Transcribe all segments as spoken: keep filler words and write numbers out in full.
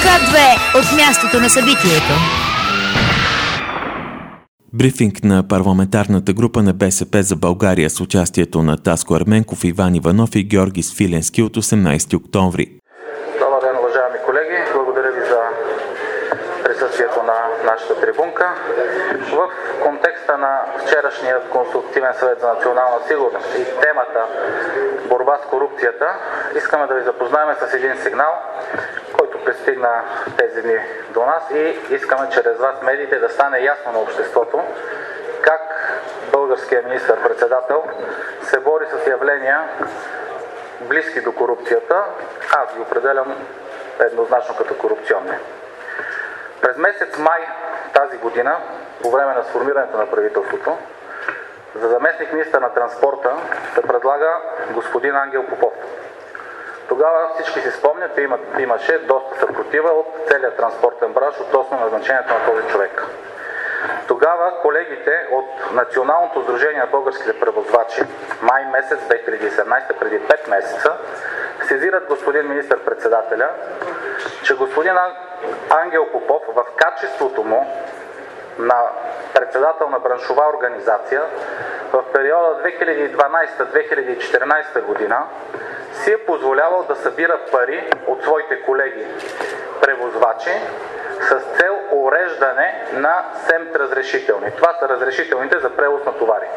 Ка две от мястото на събитието. Брифинг на парламентарната група на БСП за България с участието на Таско Ерменков, Иван Иванов и Георги Свиленски от осемнайсети октомври. Добър ден, уважаеми колеги! Благодаря ви за присъствието на нашата трибунка. В контекста на вчерашния консултативен съвет за национална сигурност и темата борба с корупцията, искаме да ви запознаем с един сигнал, който пристигна тези дни до нас и искаме чрез вас, медиите, да стане ясно на обществото как българският министър-председател се бори с явления близки до корупцията. Аз ги определям еднозначно като корупционни. През месец май тази година, по време на сформирането на правителството, за заместник министър на транспорта се предлага господин Ангел Попов. Тогава всички си спомнят, има, имаше доста съпротива от целият транспортен бранш относно назначението на този човек. Тогава колегите от Националното сдружение на българските превозвачи, май месец две хиляди и седемнайсета, преди пет месеца, сезират господин министър-председателя, че господин Ангел Попов в качеството му на председател на браншова организация в периода две хиляди и дванайсета до две хиляди и четиринайсета година си е позволявал да събира пари от своите колеги превозвачи с цел уреждане на семт разрешителни. Това са разрешителните за превоз на товари.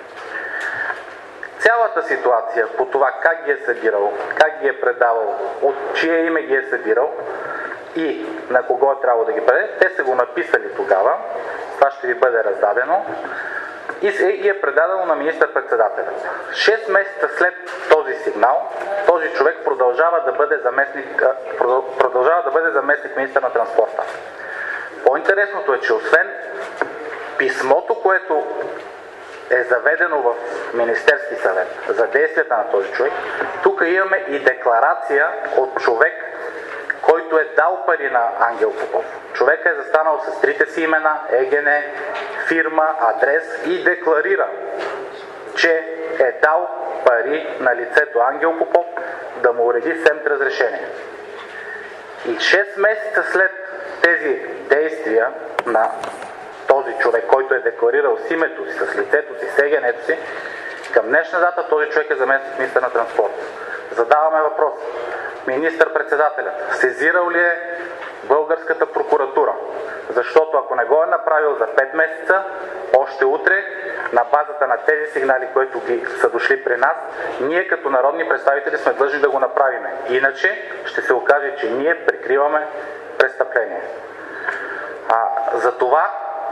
Цялата ситуация по това как ги е събирал, как ги е предавал, от чие име ги е събирал и на кого е трябвало да ги предаде, те са го написали тогава, това ще ви бъде раздадено и е предадено на министър-председателя. Шест месеца след този сигнал, този човек продължава да бъде заместник, продължава да бъде заместник министър на транспорта. По-интересното е, че освен писмото, което е заведено в Министерски съвет за действията на този човек, тук имаме и декларация от човек, който е дал пари на Ангел Попов. Човекът е застанал с трите си имена, ЕГН, фирма, адрес и декларира, че е дал пари на лицето Ангел Попов да му уреди семт разрешение. И шест месеца след тези действия на този човек, който е декларирал с името си, с лицето си, с ЕГН-то си, към днешна дата този човек е заместник министър на транспорта. Задаваме въпрос. Министър-председателят сезирал ли е българската прокуратура? Защото ако не го е направил за пет месеца, още утре, на базата на тези сигнали, които ги са дошли при нас, ние като народни представители сме длъжни да го направим. Иначе ще се окаже, че ние прикриваме престъпление. А, за това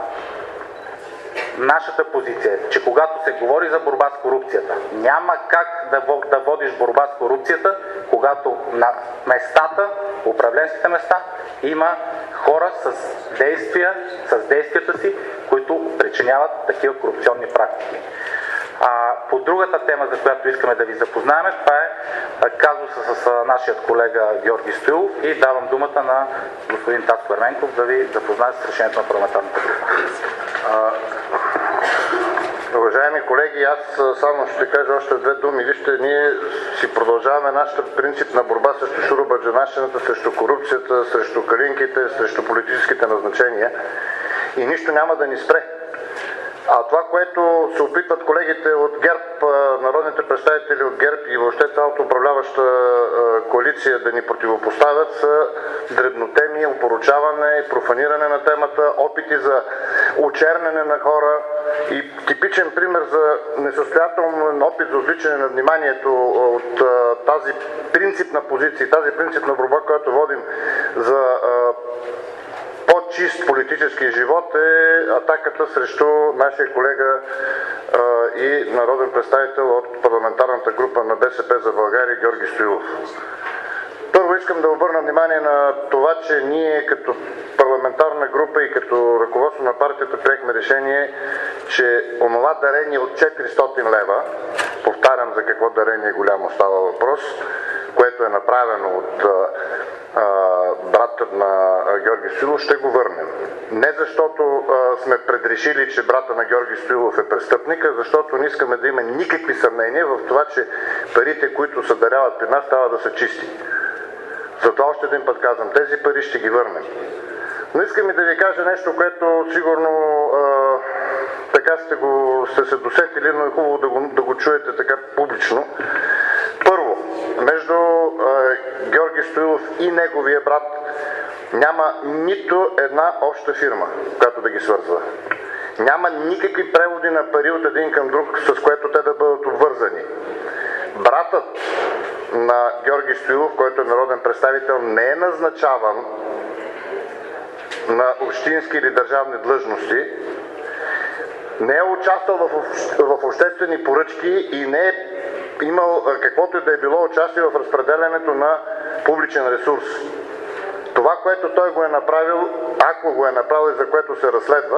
нашата позиция е, че когато се говори за борба с корупцията, няма как да, да водиш борба с корупцията, когато на местата, управленските места, има хора с действия, с действията си, които причиняват такива корупционни практики. А, по другата тема, за която искаме да ви запознаем, това е казуса с нашият колега Георги Стоилов и давам думата на господин Таско Ерменков да ви запознае с решението на парламентарната група. Уважаеми колеги, аз само ще кажа още две думи. Вижте, ние си продължаваме нашата принципна борба срещу шуробаджанащината, срещу корупцията, срещу калинките, срещу политическите назначения и нищо няма да ни спре. А това, което се опитват колегите от ГЕРБ, народните представители от ГЕРБ и въобще цялата управляваща коалиция да ни противопоставят, са дребнотеми, опоручаване и профаниране на темата, опити за очерняне на хора и типичен пример за несъстоятелен опит за отвличане на вниманието от тази принципна позиция, тази принципна борба, която водим за по-чист политически живот, е атаката срещу нашия колега а, и народен представител от парламентарната група на БСП за България Георги Стоилов. Първо искам да обърна внимание на това, че ние като парламентарна група и като ръководство на партията приехме решение, че онова дарение от четиристотин лева, повтарям за какво дарение голямо става въпрос, което е направено от брата на Георги Стоилов, ще го върнем. Не защото а, сме предрешили, че брата на Георги Стоилов е престъпник, а защото не искаме да има никакви съмнения в това, че парите, които се даряват при нас, трябва да са чисти. Затова още един път казвам, тези пари ще ги върнем. Но искам и да ви кажа нещо, което сигурно а, така сте, го, сте се досетили, но е хубаво да го, да го чуете така публично. Първо, между а, Георги Стоилов и неговия брат няма нито една обща фирма, която да ги свързва. Няма никакви преводи на пари от един към друг, с което те да бъдат обвързани. Братът на Георги Стоилов, който е народен представител, не е назначаван на общински или държавни длъжности, не е участвал в, в обществени поръчки и не е имал каквото и да е било участие в разпределянето на публичен ресурс. Това, което той го е направил, ако го е направил и за което се разследва,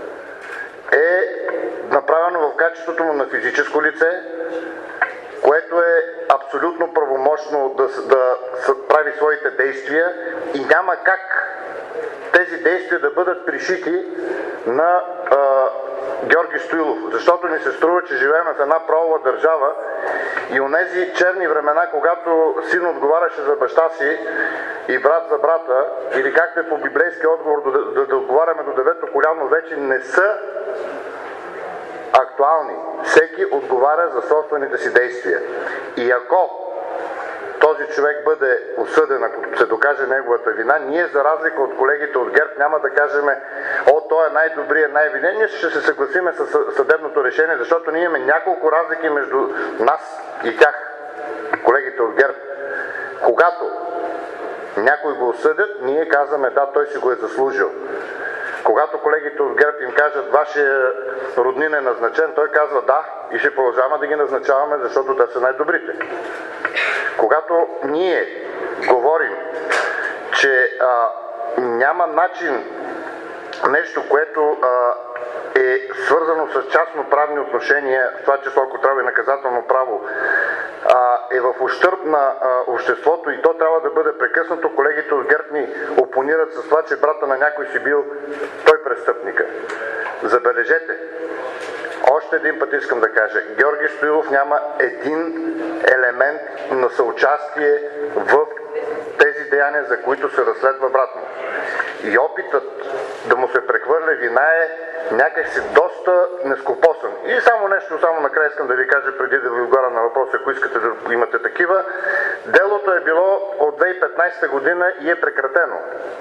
е направено в качеството му на физическо лице, което е абсолютно правомощно да, да прави своите действия и няма как тези действия да бъдат пришити на а, Георги Стоилов, защото ни се струва, че живеем в една правова държава и онези черни времена, когато син отговаряше за баща си и брат за брата, или както е по библейски отговор да, да, да отговаряме до девето коляно, вече не са актуални. Всеки отговаря за собствените си действия. И ако този човек бъде осъден, ако се докаже неговата вина, ние за разлика от колегите от ГЕРБ няма да кажем, о, той е най-добрият, най-винен, ние ще се съгласиме с съдебното решение, защото ние имаме няколко разлики между нас и тях, колегите от ГЕРБ. Когато някой го осъдят, ние казваме, да, той си го е заслужил. Когато колегите от ГЕРБ им кажат, вашия роднин е назначен, той казва да и ще продължаваме да ги назначаваме, защото те са най-добрите. Когато ние говорим, че а, няма начин нещо, което а, е свързано с частно-правни отношения, в това число, ако трябва и наказателно право, а, е в ущърб на а, обществото и то трябва да бъде прекъснато, колегите от ГЕРБ ни опонират с това, че брата на някой си бил той престъпника. Забележете, още един път искам да кажа, Георги Стоилов няма един елемент на съучастие в тези деяния, за които се разследва брат му. И опитът да му се прехвърля вина е някакси доста нескопосан. И само нещо, само накрая искам да ви кажа, преди да ви отговаря на въпроса, ако искате да имате такива. Делото е било от две хиляди и петнадесета година и е прекратено.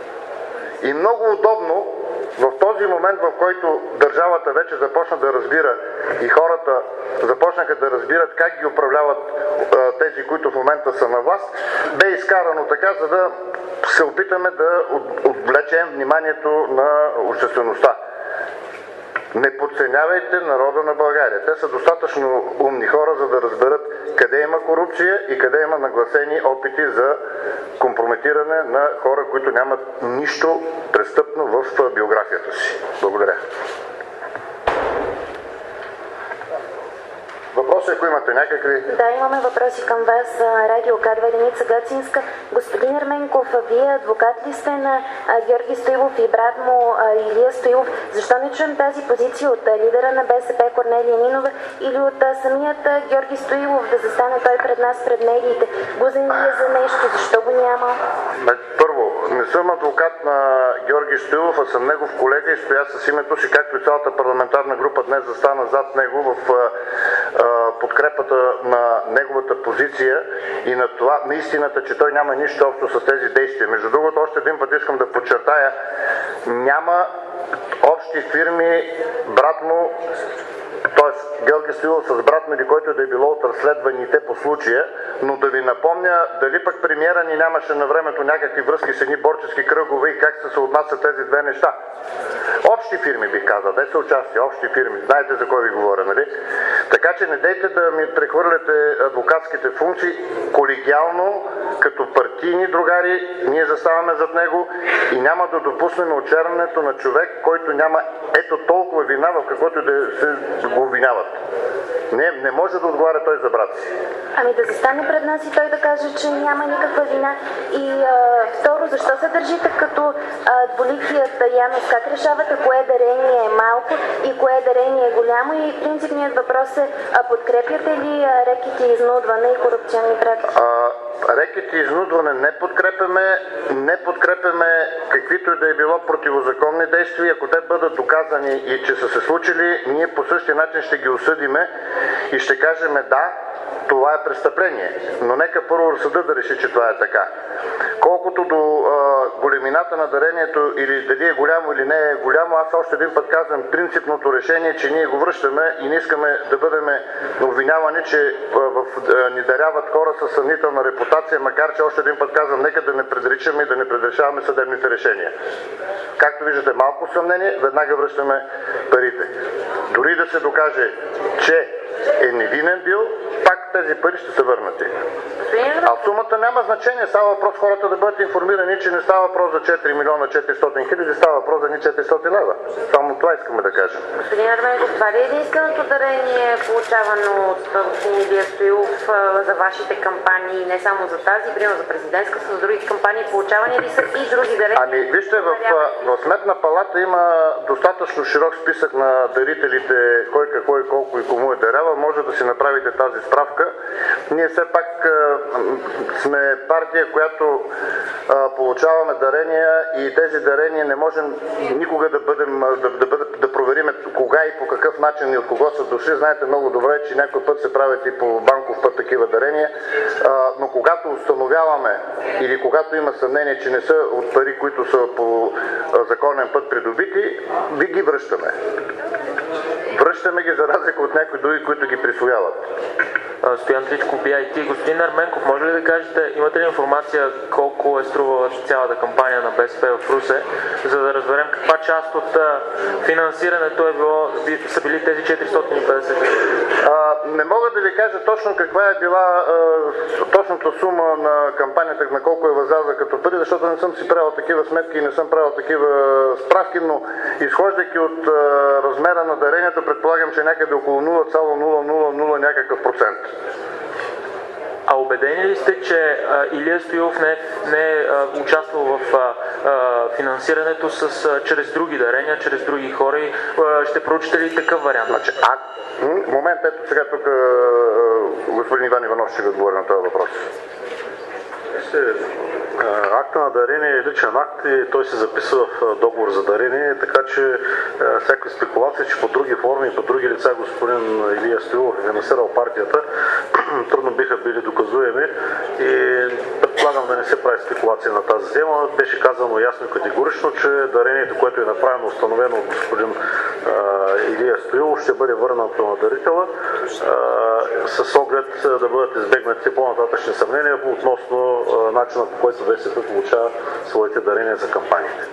И много удобно в този момент, в който държавата вече започна да разбира и хората започнаха да разбират как ги управляват а, тези, които в момента са на власт, бе изкарано така, за да се опитаме да отвлечем вниманието на обществеността. Не подценявайте народа на България. Те са достатъчно умни хора, за да разберат къде има корупция и къде има нагласени опити за компрометиране на хора, които нямат нищо престъпно в биографията си. Благодаря. Въпроси, ако имате някакви? Да, имаме въпроси към вас. Радио К две, Деница Гацинска. Господин Ерменков, вие адвокат ли сте на Георги Стоилов и брат му Илия Стоилов? Защо не чуем тази позиция от лидера на БСП Корнелия Нинова или от самият Георги Стоилов да застане той пред нас, пред медиите? Гузен ли е за нещо? Защо го няма? Първо, не съм адвокат на Георги Стоилов, а съм негов колега и стоя с името си, както и цялата парламентарна група днес застана зад него в подкрепата на неговата позиция и на това, на истината, че той няма нищо общо с тези действия. Между другото, още един път искам да подчертая, няма общи фирми, брат му, т.е. Георги Стоилов с брат ми или който да е било от разследваните по случая, но да ви напомня дали пък премиера ни нямаше на времето някакви връзки с едни борчески кръгове и как се отнасят тези две неща. Общи фирми бих казал, те са участия, общи фирми, знаете за кой ви говоря, нали? Така че не дейте да ми прехвърляте адвокатските функции колегиално, като партийни другари, ние заставаме зад него и няма да допуснем очернянето на човек, който няма ето толкова вина, в каквото да се го обвиняват. Не, не може да отговаря той за брат си. Ами да застане пред нас и той да каже, че няма никаква вина. И а, второ, защо се държите като а, двуликият Янус? Как решавате кое дарение е малко и кое дарение е голямо? И принципният въпрос е, а подкрепяте ли а, рекети, изнудване и корупционни практики? А, рекет и изнудване не подкрепяме, не подкрепяме каквито и да е било противозаконни действия. Ако те бъдат доказани и че са се случили, ние по същия начин ще ги осъдиме и ще кажем да, това е престъпление. Но нека първо съдът да реши, че това е така. Колкото до а, големината на дарението или дали е голямо или не е голямо, аз още един път казвам принципното решение, че ние го връщаме и не искаме да бъдем обвинявани, че а, в, а, ни даряват хора със съмнителна репутация, макар че още един път казвам, нека да не предричаме и да не предрешаваме съдебните решения. Както виждате, малко съмнение, веднага връщаме парите. Дори да се докаже, че е невинен бил, пак тези пари ще се върнати. А сумата няма значение, става въпрос хората да бъдат информирани, че не става въпрос за четири милиона четиристотин хиляди, става въпрос за ни четиристотин лева. Само това искаме да кажем. Господин Ерменков, това ли е единственото дарение, получавано от господин Илия Стоилов за вашите кампании, не само за тази, примерно за президентска, с други кампании, получавани ли са и други дарения? Ами, вижте, в, в Сметна палата има достатъчно широк списък на дарителите, кой какво и колко и кому е дарява. Може да си направите тази справка. Ние все пак сме партия, която а, получаваме дарения и тези дарения не можем никога да бъдем да, да, да, да проверим кога и по какъв начин и от кого са дошли. Знаете много добре, че някой път се правят и по банков път такива дарения, а, но когато установяваме или когато има съмнение, че не са от пари, които са по а, законен път придобити, ви ги връщаме. Връщаме ги за разлика от някои други, които ги присвояват. Стоян Тричков, би ай ти. Господин Ерменков, може ли да кажете, имате ли информация колко е струвала цялата кампания на БСП в Русе, за да разберем каква част от финансирането е било, са били тези четиристотин и петдесет? А, не мога да ви кажа точно каква е била а, точната сума на кампанията, на колко е възлязла като пари, защото не съм си правил такива сметки и не съм правил такива справки, но изхождайки от а, размера на дарението, предполагам, че някъде около нула цяло нула нула нула някакъв процент. А убедени ли сте, че а, Илия Стоилов не, не е участвал в а, а, финансирането с, а, чрез други дарения, чрез други хора и а, ще проучите ли такъв вариант? Значи, а, момент, ето сега тук а, господин Иван Иванов ще ви отговори на този въпрос. Акта на дарение е личен акт и той се записва в договор за дарение, така че всяка спекулация, че по други форми и по други лица господин Илия Стоилов е финансирал партията, трудно биха били доказуеми и предполагам да не се прави спекулация на тази тема. Беше казано ясно и категорично, че дарението, което е направено, установено от господин Илия Стоилов, ще бъде върнато на дарителя с оглед да бъдат избегнати по-нататъчни съмнения относно начинът, по който БСП получава своите дарения за кампаниите.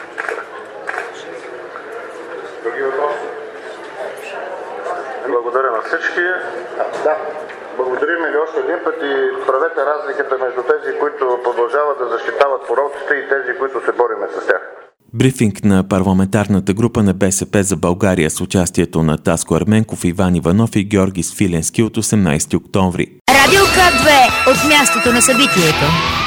Други въпроси? Благодаря на всички. Да. Благодарим ви още един път и правете разликата между тези, които продължават да защитават пороците и тези, които се бориме с тях. Брифинг на парламентарната група на БСП за България с участието на Таско Ерменков, Иван Иванов и Георги Свиленски от осемнадесети октомври. Радио К две от мястото на събитието.